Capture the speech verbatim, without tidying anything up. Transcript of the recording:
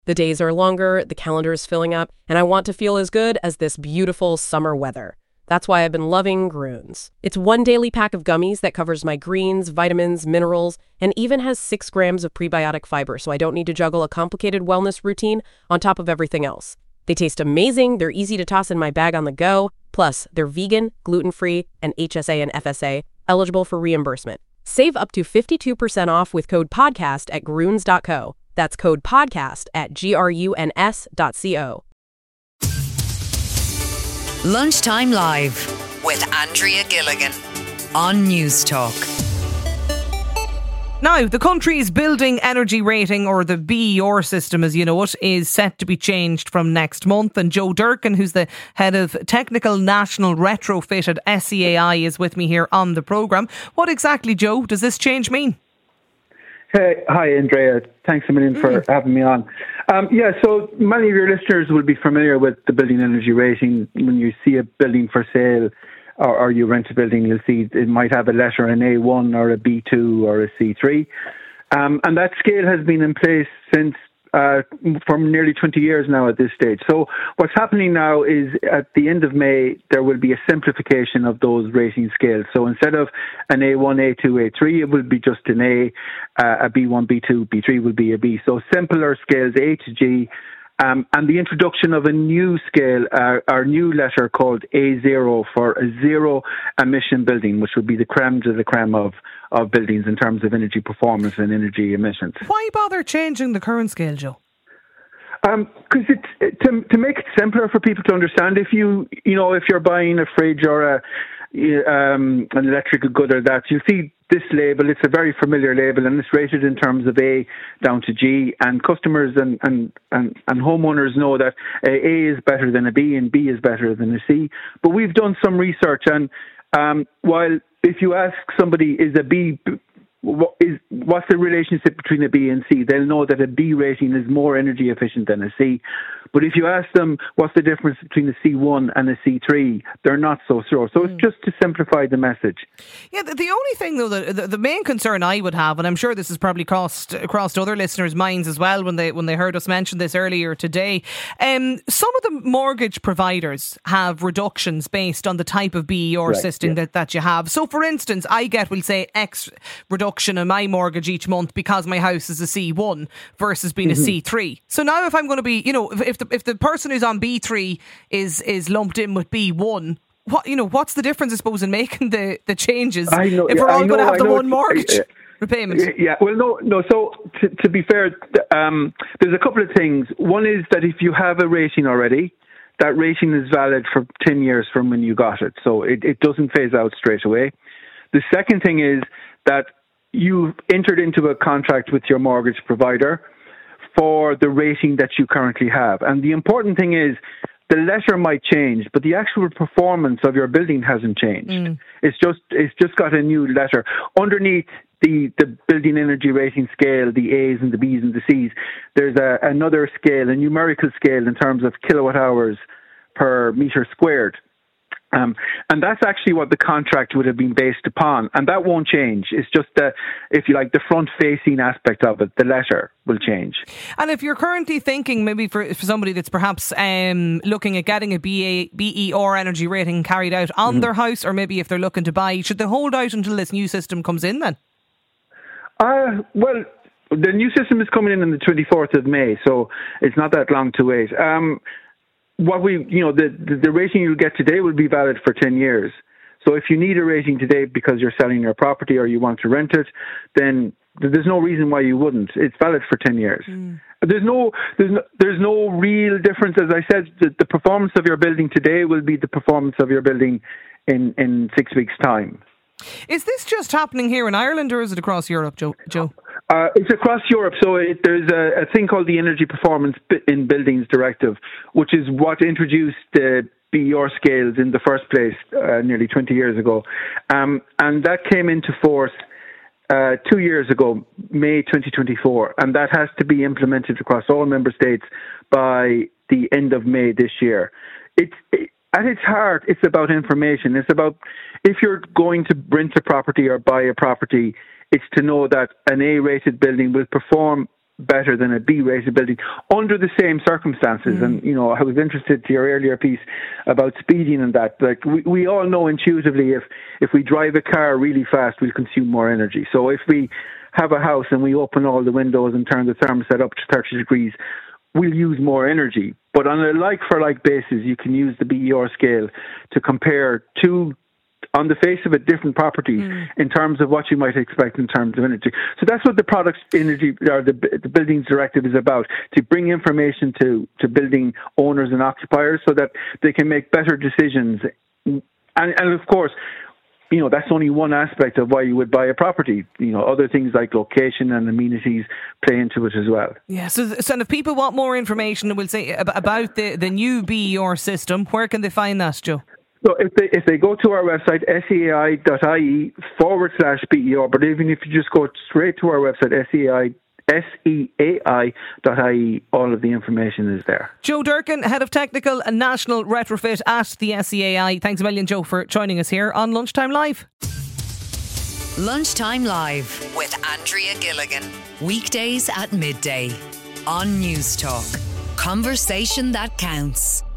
The days are longer, the calendar is filling up, and I want to feel as good as this beautiful summer weather. That's why I've been loving Groons. It's one daily pack of gummies that covers my greens, vitamins, minerals, and even has six grams of prebiotic fiber, so I don't need to juggle a complicated wellness routine on top of everything else. They taste amazing, they're easy to toss in my bag on the go, plus they're vegan, gluten-free, and H S A and F S A, eligible for reimbursement. Save up to fifty-two percent off with code PODCAST at gruns dot co. That's code PODCAST at G R U N S dot C O. Lunchtime Live with Andrea Gilligan on News Talk. Now, the country's building energy rating, or the B E R system as you know it, is set to be changed from next month. And Joe Durkin, who's the head of Technical National Retrofit at S E A I, is with me here on the programme. What exactly, Joe, does this change mean? Hey, hi, Andrea. Thanks a million for mm. having me on. Um, yeah, so many of your listeners will be familiar with the building energy rating. When you see a building for sale, or, or you rent a building, you'll see it might have a letter, an A one or a B two or a C three. Um, and that scale has been in place since uh, for nearly twenty years now at this stage. So what's happening now is at the end of May, there will be a simplification of those rating scales. So instead of an A one, A two, A three, it will be just an A, uh, a B one, B two, B three will be a B. So simpler scales, A to G. Um, and the introduction of a new scale, uh, our new letter called A zero, for a zero emission building, which would be the creme de la creme of, of buildings in terms of energy performance and energy emissions. Why bother changing the current scale, Joe? Because um, it's it, to to make it simpler for people to understand. If you you know if you're buying a fridge or a um, an electrical good or that, you see this label. It's a very familiar label, and it's rated in terms of A down to G. And customers and and, and, and homeowners know that A is better than a B and B is better than a C. But we've done some research, and um, while if you ask somebody, is a B What is, what's the relationship between a B and C? They'll know that a B rating is more energy efficient than a C. But if you ask them what's the difference between a C one and a C three, they're not so sure. So it's just to simplify the message. Yeah, the, the only thing though, the, the, the main concern I would have, and I'm sure this has probably crossed crossed other listeners' minds as well when they when they heard us mention this earlier today, um, some of the mortgage providers have reductions based on the type of B E R right, system yeah. that, that you have. So for instance, I get, we'll say, X reduction in my mortgage each month because my house is a C one versus being mm-hmm. a C three. So now if I'm going to be, you know, if, if the if the person who's on B three is is lumped in with B one, what you know, what's the difference, I suppose, in making the, the changes I know, if we're all going to have I the know, one mortgage uh, repayment? Yeah, well, no, no. So to, to be fair, um, there's a couple of things. One is that if you have a rating already, that rating is valid for ten years from when you got it. So it, it doesn't phase out straight away. The second thing is that you've entered into a contract with your mortgage provider for the rating that you currently have. And the important thing is the letter might change, but the actual performance of your building hasn't changed. Mm. It's just it's just got a new letter. Underneath the, the building energy rating scale, the A's and the B's and the C's, there's a, another scale, a numerical scale in terms of kilowatt hours per metre squared. Um, and that's actually what the contract would have been based upon. And that won't change. It's just, the, if you like, the front-facing aspect of it, the letter will change. And if you're currently thinking, maybe for, for somebody that's perhaps um, looking at getting a B A, B E R energy rating carried out on mm-hmm. their house, or maybe if they're looking to buy, should they hold out until this new system comes in then? Uh, well, the new system is coming in on the twenty-fourth of May, so it's not that long to wait. Um What we, you know, the, the the rating you get today will be valid for ten years. So if you need a rating today because you're selling your property or you want to rent it, then there's no reason why you wouldn't. It's valid for ten years. Mm. There's no, there's no, there's no real difference. As I said, the, the performance of your building today will be the performance of your building in, in six weeks' time. Is this just happening here in Ireland, or is it across Europe, Joe? Joe? Uh, it's across Europe. So it, there's a, a thing called the Energy Performance in Buildings Directive, which is what introduced the B E R scales in the first place uh, nearly twenty years ago. Um, and that came into force uh, two years ago, May twenty twenty-four. And that has to be implemented across all member states by the end of May this year. It's it, At its heart, it's about information. It's about, if you're going to rent a property or buy a property, it's to know that an A-rated building will perform better than a B-rated building under the same circumstances. Mm. And, you know, I was interested to your earlier piece about speeding and that. Like, we, we all know intuitively if, if we drive a car really fast, we'll consume more energy. So if we have a house and we open all the windows and turn the thermostat up to thirty degrees, we'll use more energy. But on a like-for-like basis, you can use the B E R scale to compare two, on the face of it, different properties mm. in terms of what you might expect in terms of energy. So that's what the Products Energy, or the, the Buildings Directive is about, to bring information to, to building owners and occupiers so that they can make better decisions. And, and of course, you know, that's only one aspect of why you would buy a property. You know, other things like location and amenities play into it as well. Yeah, so, so if people want more information, we'll say, about the, the new B E R system, where can they find that, Joe? So if they if they go to our website, seai.ie forward slash BER, but even if you just go straight to our website, seai, seai dot I E, all of the information is there. Joe Durkin, Head of Technical and National Retrofit at the S E A I. Thanks a million, Joe, for joining us here on Lunchtime Live. Lunchtime Live with Andrea Gilligan. Weekdays at midday on News Talk. Conversation that counts.